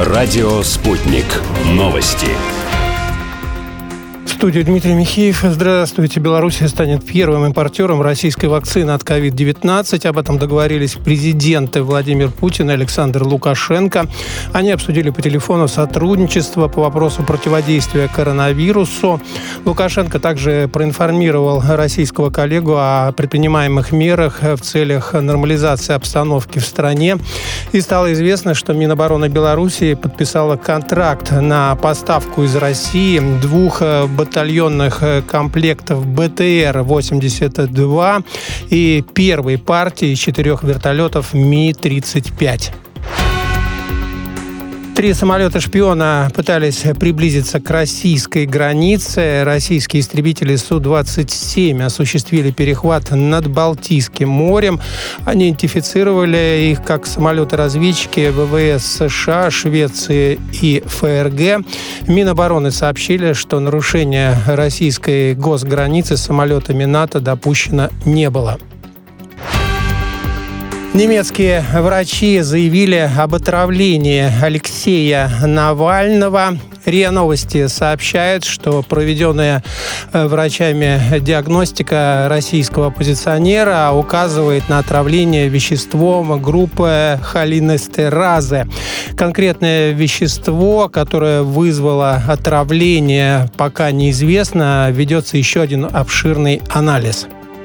Радио «Спутник». Новости. В студии Дмитрий Михеев. Здравствуйте. Белоруссия станет первым импортером российской вакцины от COVID-19. Об этом договорились президенты Владимир Путин и Александр Лукашенко. Они обсудили по телефону сотрудничество по вопросу противодействия коронавирусу. Лукашенко также проинформировал российского коллегу о предпринимаемых мерах в целях нормализации обстановки в стране. И стало известно, что Минобороны Белоруссии подписала контракт на поставку из России 2 батальонных комплектов БТР-82 и первой партии 4 вертолетов Ми-35. 3 самолета-шпиона пытались приблизиться к российской границе. Российские истребители Су-27 осуществили перехват над Балтийским морем. Они идентифицировали их как самолеты-разведчики ВВС США, Швеции и ФРГ. Минобороны сообщили, что нарушение российской госграницы самолетами НАТО допущено не было. Немецкие врачи заявили об отравлении Алексея Навального. РИА Новости сообщает, что проведенная врачами диагностика российского оппозиционера указывает на отравление веществом группы холинестеразы. Конкретное вещество, которое вызвало отравление, пока неизвестно. Ведется еще один обширный анализ.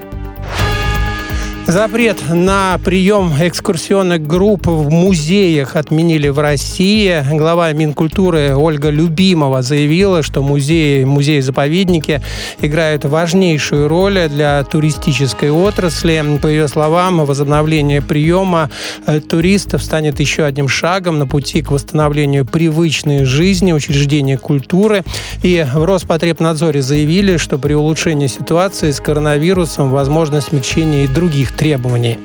Запрет на прием экскурсионных групп в музеях отменили в России. Глава Минкультуры Ольга Любимова заявила, что музеи-заповедники играют важнейшую роль для туристической отрасли. По ее словам, возобновление приема туристов станет еще одним шагом на пути к восстановлению привычной жизни учреждения культуры. И в Роспотребнадзоре заявили, что при улучшении ситуации с коронавирусом возможно смягчение и других требований.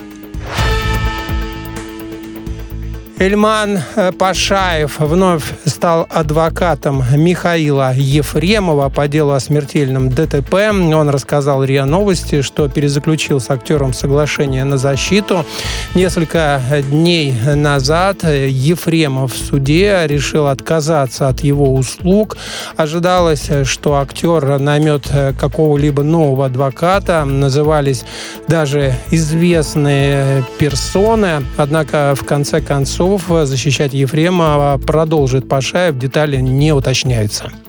Ильман Пашаев вновь стал адвокатом Михаила Ефремова по делу о смертельном ДТП. Он рассказал РИА Новости, что перезаключил с актером соглашение на защиту. Несколько дней назад Ефремов в суде решил отказаться от его услуг. Ожидалось, что актер наймет какого-либо нового адвоката. Назывались даже известные персоны. Однако в конце концов защищать Ефремова продолжит Пашаев, детали не уточняются.